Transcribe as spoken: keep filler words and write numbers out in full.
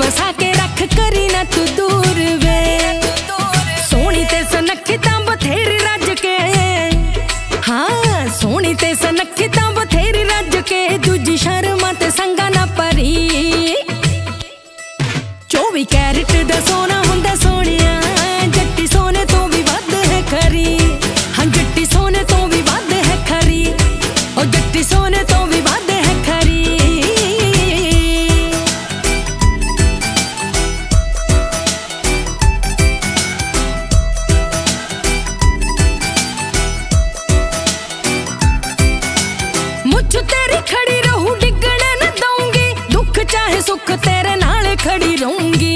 बसा के रख करी ना तू दूर वे। सोनी ते सनखी तां बथेरी रज के, हाँ सोनी ते सनखी तां बथेरी रज के, दूजी शर्मा ते संगा ना परी। चौबी कैरेट दा सोना हुंदा सोनिया, जट्टी सोने तो भी वध है खरी। हाँ जट्टी सोने तो भी वध है खरी, ओ जट्टी सोने तो भी वध है खरी। मुझ तेरी खड़ी रहूं, डिगने न दूंगी, दुख चाहे सुख तेरे नाल खड़ी रहूंगी।